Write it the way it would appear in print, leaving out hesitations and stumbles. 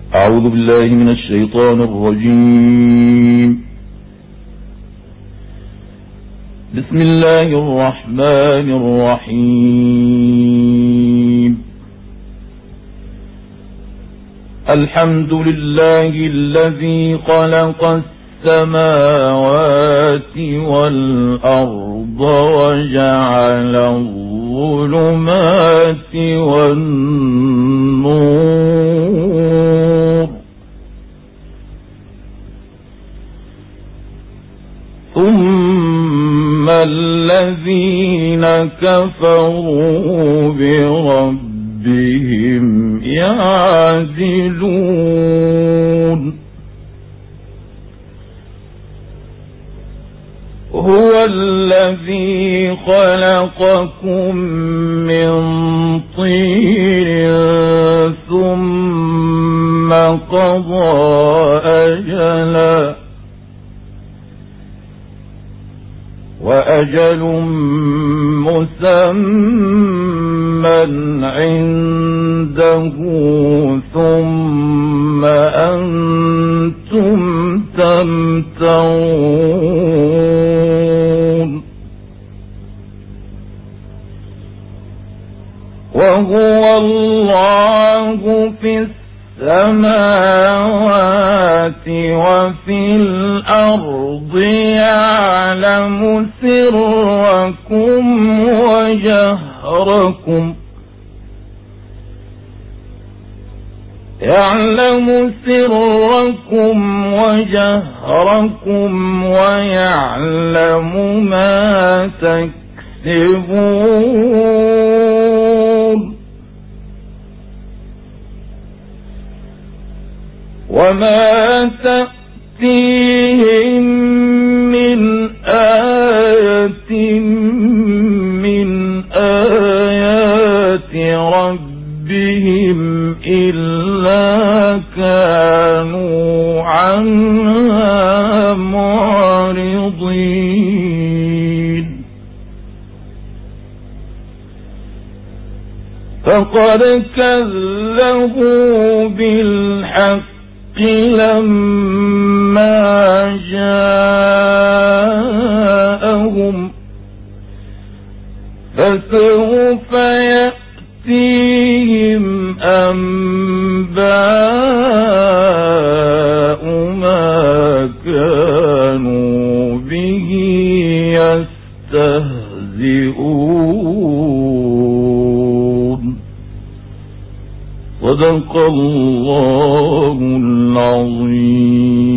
أعوذ بالله من الشيطان الرجيم. بسم الله الرحمن الرحيم. الحمد لله الذي خلق السماوات والأرض وجعل الظلمات والنور، ثم الذين كفروا بربهم يعدلون. هو الذي خلقكم من طين ثم قضى أجلا، وأجل مسمى عنده، ثم أنتم تمترون. وهو الله في السماوات وفي الأرض، يعلم سركم وجهركم ويعلم ما تكسبون. وما تأتيهم من آية من آيات ربهم إلا كانوا عنها معرضين. فقد كذبوا بالحق لما جاءهم، فسوف يأتيهم أنباء ما كانوا به يستهزئون. صدق الله العظيم.